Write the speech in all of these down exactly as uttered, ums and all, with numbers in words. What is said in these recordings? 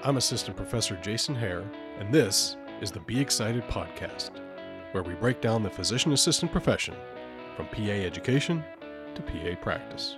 I'm Assistant Professor Jason Hare, and this is the Be Excited podcast, where we break down the physician assistant profession from P A education to P A practice.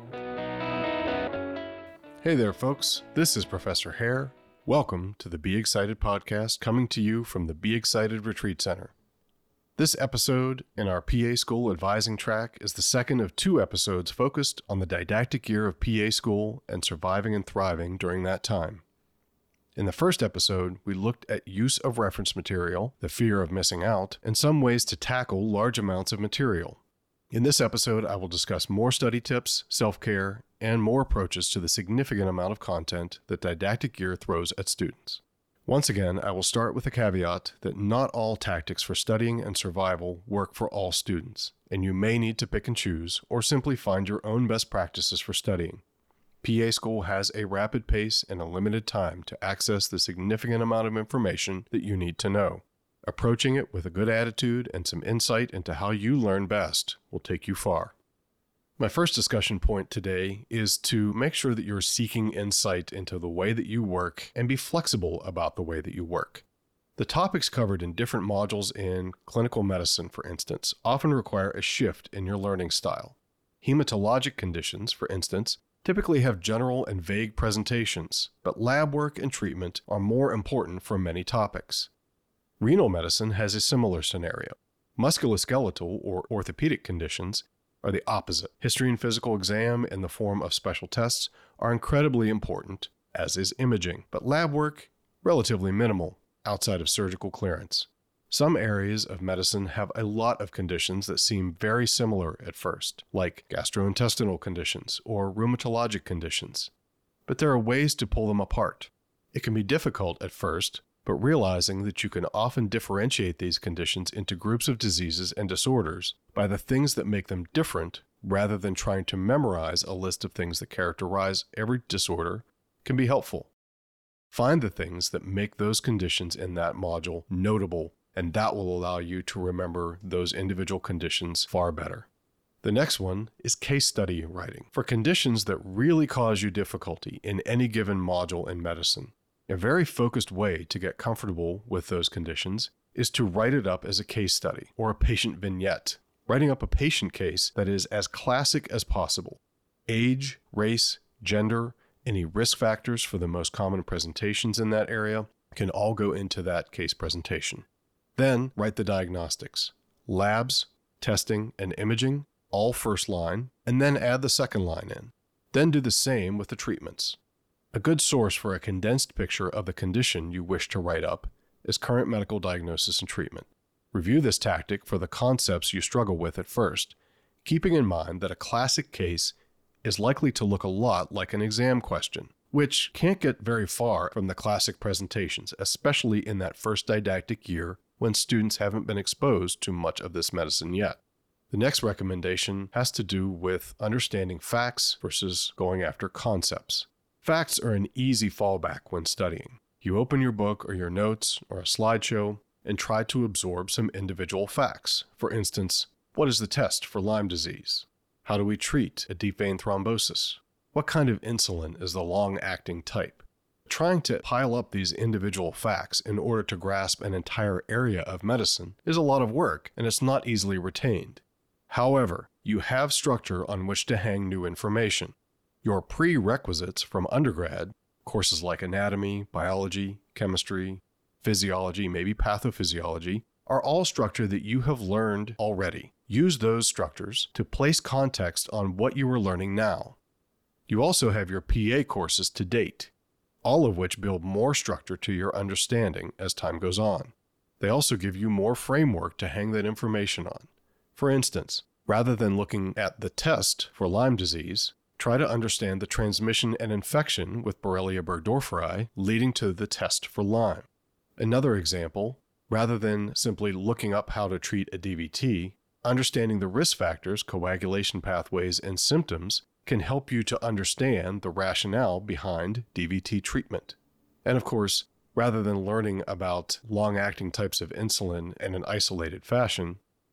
Hey there, folks. This is Professor Hare. Welcome to the Be Excited podcast, coming to you from the Be Excited Retreat Center. This episode in our P A School Advising track is the second of two episodes focused on the didactic year of P A school and surviving and thriving during that time. In the first episode, we looked at use of reference material, the fear of missing out, and some ways to tackle large amounts of material. In this episode, I will discuss more study tips, self-care, and more approaches to the significant amount of content that didactic year throws at students. Once again, I will start with a caveat that not all tactics for studying and survival work for all students, and you may need to pick and choose or simply find your own best practices for studying. P A school has a rapid pace and a limited time to access the significant amount of information that you need to know. Approaching it with a good attitude and some insight into how you learn best will take you far. My first discussion point today is to make sure that you're seeking insight into the way that you work and be flexible about the way that you work. The topics covered in different modules in clinical medicine, for instance, often require a shift in your learning style. Hematologic conditions, for instance, typically have general and vague presentations, but lab work and treatment are more important for many topics. Renal medicine has a similar scenario. Musculoskeletal or orthopedic conditions are the opposite. History and physical exam in the form of special tests are incredibly important, as is imaging, but lab work, relatively minimal outside of surgical clearance. Some areas of medicine have a lot of conditions that seem very similar at first, like gastrointestinal conditions or rheumatologic conditions. But there are ways to pull them apart. It can be difficult at first, but realizing that you can often differentiate these conditions into groups of diseases and disorders by the things that make them different rather than trying to memorize a list of things that characterize every disorder can be helpful. Find the things that make those conditions in that module notable, and that will allow you to remember those individual conditions far better. The next one is case study writing for conditions that really cause you difficulty in any given module in medicine. A very focused way to get comfortable with those conditions is to write it up as a case study or a patient vignette, writing up a patient case that is as classic as possible. Age, race, gender, any risk factors for the most common presentations in that area can all go into that case presentation. Then write the diagnostics, labs, testing, and imaging, all first line, and then add the second line in. Then do the same with the treatments. A good source for a condensed picture of the condition you wish to write up is Current Medical Diagnosis and Treatment. Review this tactic for the concepts you struggle with at first, keeping in mind that a classic case is likely to look a lot like an exam question, which can't get very far from the classic presentations, especially in that first didactic year when students haven't been exposed to much of this medicine yet. The next recommendation has to do with understanding facts versus going after concepts. Facts are an easy fallback when studying. You open your book or your notes or a slideshow and try to absorb some individual facts. For instance, what is the test for Lyme disease? How do we treat a deep vein thrombosis? What kind of insulin is the long-acting type? Trying to pile up these individual facts in order to grasp an entire area of medicine is a lot of work, and it's not easily retained. However, you have structure on which to hang new information. Your prerequisites from undergrad, courses like anatomy, biology, chemistry, physiology, maybe pathophysiology, are all structure that you have learned already. Use those structures to place context on what you are learning now. You also have your P A courses to date, all of which build more structure to your understanding as time goes on. They also give you more framework to hang that information on. For instance, rather than looking at the test for Lyme disease, try to understand the transmission and infection with Borrelia burgdorferi leading to the test for Lyme. Another example, rather than simply looking up how to treat a D V T, understanding the risk factors, coagulation pathways, and symptoms can help you to understand the rationale behind D V T treatment. And of course, rather than learning about long-acting types of insulin in an isolated fashion,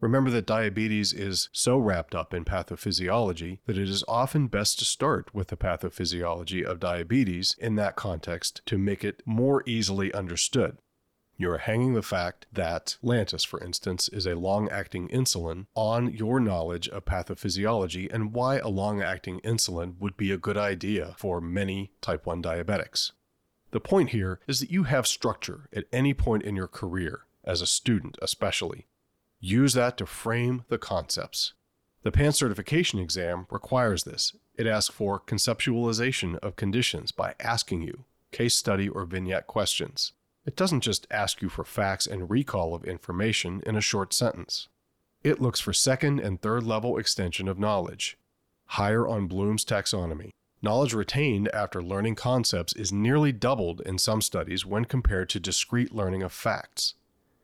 Remember that diabetes is so wrapped up in pathophysiology that it is often best to start with the pathophysiology of diabetes in that context to make it more easily understood. You are hanging the fact that Lantus, for instance, is a long-acting insulin on your knowledge of pathophysiology and why a long-acting insulin would be a good idea for many type one diabetics. The point here is that you have structure at any point in your career, as a student especially. Use that to frame the concepts. The P A N certification exam requires this. It asks for conceptualization of conditions by asking you case study or vignette questions. It doesn't just ask you for facts and recall of information in a short sentence. It looks for second and third level extension of knowledge. Higher on Bloom's taxonomy. Knowledge retained after learning concepts is nearly doubled in some studies when compared to discrete learning of facts.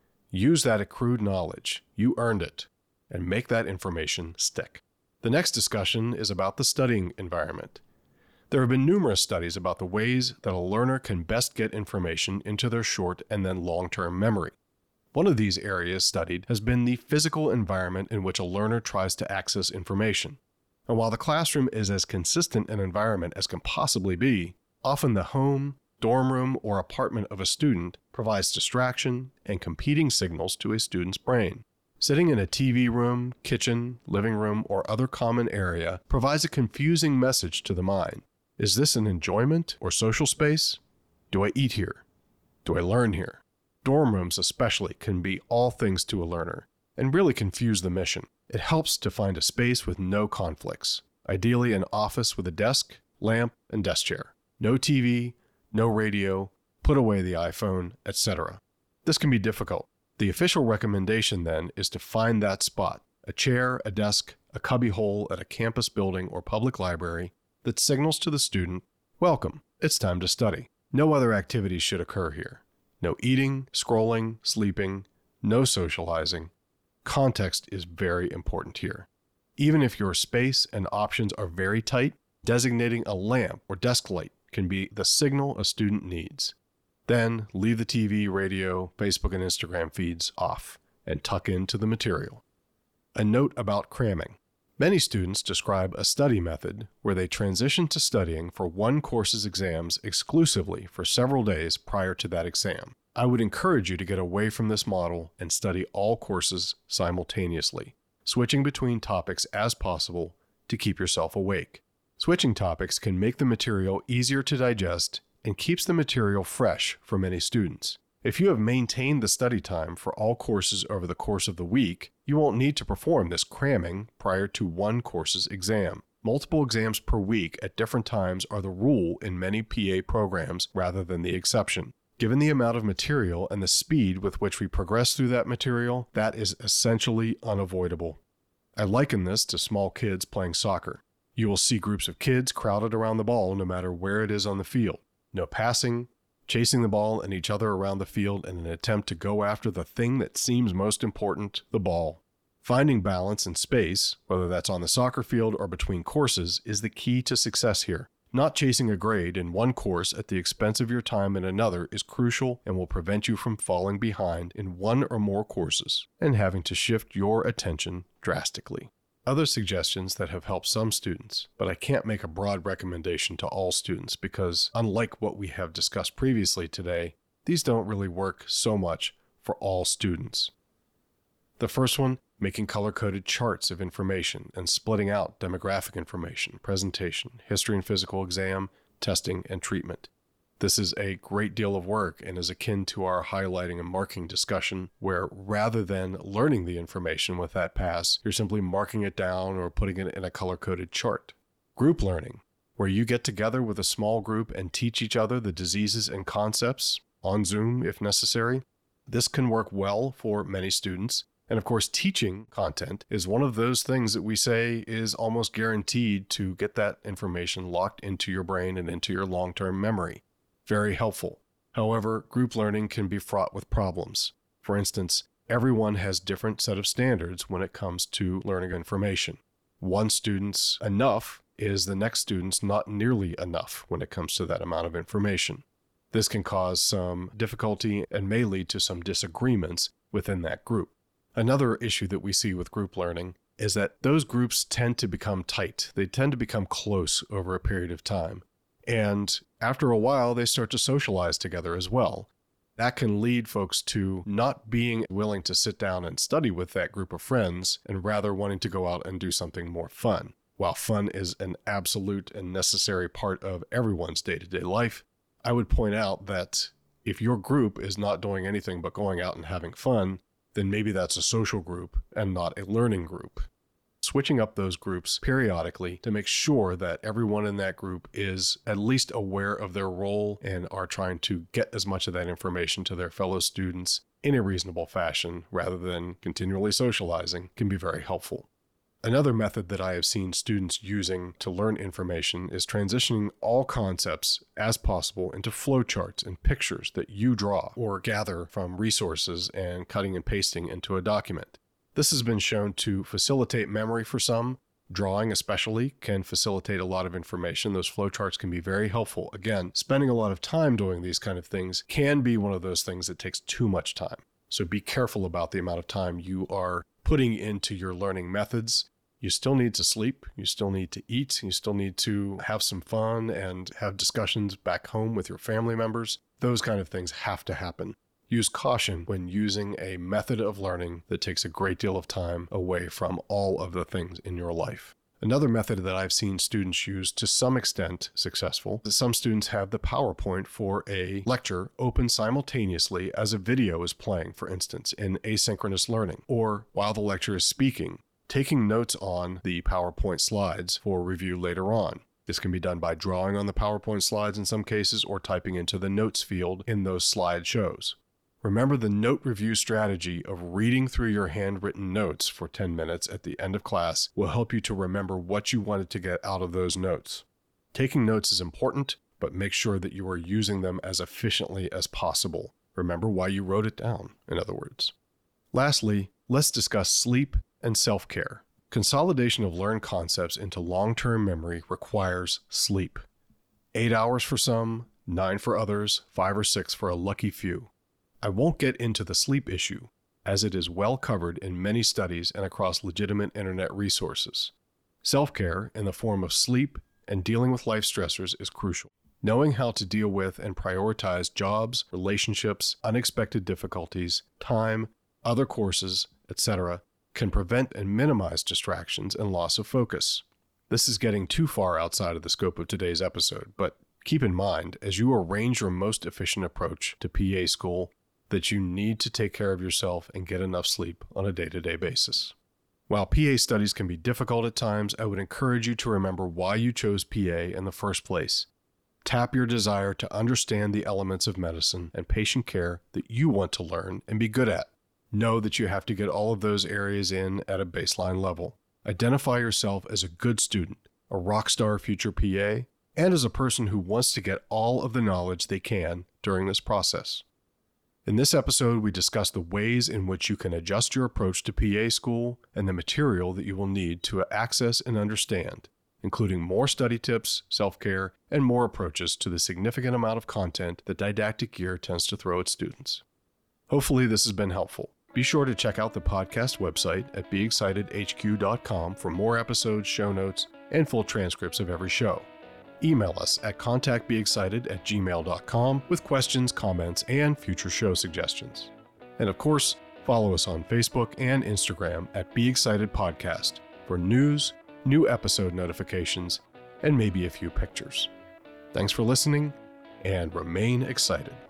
Use that accrued knowledge, you earned it, and make that information stick. The next discussion is about the studying environment. There have been numerous studies about the ways that a learner can best get information into their short and then long-term memory. One of these areas studied has been the physical environment in which a learner tries to access information. And while the classroom is as consistent an environment as can possibly be, often the home, dorm room, or apartment of a student provides distraction and competing signals to a student's brain. Sitting in a T V room, kitchen, living room, or other common area provides a confusing message to the mind. Is this an enjoyment or social space? Do I eat here? Do I learn here? Dorm rooms especially can be all things to a learner and really confuse the mission. It helps to find a space with no conflicts, ideally an office with a desk, lamp, and desk chair. No T V, no radio, put away the iPhone, et cetera. This can be difficult. The official recommendation then is to find that spot, a chair, a desk, a cubbyhole at a campus building or public library that signals to the student, welcome, it's time to study. No other activities should occur here. No eating, scrolling, sleeping, no socializing. Context is very important here. Even if your space and options are very tight, designating a lamp or desk light can be the signal a student needs. Then leave the T V, radio, Facebook, and Instagram feeds off and tuck into the material. A note about cramming. Many students describe a study method where they transition to studying for one course's exams exclusively for several days prior to that exam. I would encourage you to get away from this model and study all courses simultaneously, switching between topics as possible to keep yourself awake. Switching topics can make the material easier to digest and keeps the material fresh for many students. If you have maintained the study time for all courses over the course of the week, you won't need to perform this cramming prior to one course's exam. Multiple exams per week at different times are the rule in many P A programs rather than the exception. Given the amount of material and the speed with which we progress through that material, that is essentially unavoidable. I liken this to small kids playing soccer. You will see groups of kids crowded around the ball no matter where it is on the field. No passing, chasing the ball and each other around the field in an attempt to go after the thing that seems most important, the ball. Finding balance and space, whether that's on the soccer field or between courses, is the key to success here. Not chasing a grade in one course at the expense of your time in another is crucial and will prevent you from falling behind in one or more courses and having to shift your attention drastically. Other suggestions that have helped some students, but I can't make a broad recommendation to all students because, unlike what we have discussed previously today, these don't really work so much for all students. The first one, making color-coded charts of information and splitting out demographic information, presentation, history and physical exam, testing, and treatment. This is a great deal of work and is akin to our highlighting and marking discussion, where rather than learning the information with that pass, you're simply marking it down or putting it in a color-coded chart. Group learning, where you get together with a small group and teach each other the diseases and concepts, on Zoom if necessary. This can work well for many students. And of course, teaching content is one of those things that we say is almost guaranteed to get that information locked into your brain and into your long-term memory. Very helpful. However, group learning can be fraught with problems. For instance, everyone has different set of standards when it comes to learning information. One student's enough is the next student's not nearly enough when it comes to that amount of information. This can cause some difficulty and may lead to some disagreements within that group. Another issue that we see with group learning is that those groups tend to become tight. They tend to become close over a period of time. And after a while, they start to socialize together as well. That can lead folks to not being willing to sit down and study with that group of friends and rather wanting to go out and do something more fun. While fun is an absolute and necessary part of everyone's day-to-day life, I would point out that if your group is not doing anything but going out and having fun, then maybe that's a social group and not a learning group. Switching up those groups periodically to make sure that everyone in that group is at least aware of their role and are trying to get as much of that information to their fellow students in a reasonable fashion rather than continually socializing can be very helpful. Another method that I have seen students using to learn information is transitioning all concepts as possible into flowcharts and pictures that you draw or gather from resources and cutting and pasting into a document. This has been shown to facilitate memory for some. Drawing especially can facilitate a lot of information. Those flowcharts can be very helpful. Again, spending a lot of time doing these kind of things can be one of those things that takes too much time. So be careful about the amount of time you are putting into your learning methods. You still need to sleep, you still need to eat, you still need to have some fun and have discussions back home with your family members. Those kind of things have to happen. Use caution when using a method of learning that takes a great deal of time away from all of the things in your life. Another method that I've seen students use to some extent successful is some students have the PowerPoint for a lecture open simultaneously as a video is playing, for instance, in asynchronous learning, or while the lecture is speaking, taking notes on the PowerPoint slides for review later on. This can be done by drawing on the PowerPoint slides in some cases or typing into the notes field in those slideshows. Remember the note review strategy of reading through your handwritten notes for ten minutes at the end of class will help you to remember what you wanted to get out of those notes. Taking notes is important, but make sure that you are using them as efficiently as possible. Remember why you wrote it down, in other words. Lastly, let's discuss sleep and self-care. Consolidation of learned concepts into long-term memory requires sleep. Eight hours for some, nine for others, five or six for a lucky few. I won't get into the sleep issue, as it is well covered in many studies and across legitimate internet resources. Self-care in the form of sleep and dealing with life stressors is crucial. Knowing how to deal with and prioritize jobs, relationships, unexpected difficulties, time, other courses, et cetera, can prevent and minimize distractions and loss of focus. This is getting too far outside of the scope of today's episode, but keep in mind, as you arrange your most efficient approach to P A school, that you need to take care of yourself and get enough sleep on a day-to-day basis. While P A studies can be difficult at times, I would encourage you to remember why you chose P A in the first place. Tap your desire to understand the elements of medicine and patient care that you want to learn and be good at. Know that you have to get all of those areas in at a baseline level. Identify yourself as a good student, a rock star future P A, and as a person who wants to get all of the knowledge they can during this process. In this episode, we discuss the ways in which you can adjust your approach to P A school and the material that you will need to access and understand, including more study tips, self-care, and more approaches to the significant amount of content that Didactic Gear tends to throw at students. Hopefully this has been helpful. Be sure to check out the podcast website at be excited h q dot com for more episodes, show notes, and full transcripts of every show. Email us at contact be excited at gmail dot com with questions, comments, and future show suggestions. And of course, follow us on Facebook and Instagram at Be Excited Podcast for news, new episode notifications, and maybe a few pictures. Thanks for listening, and remain excited.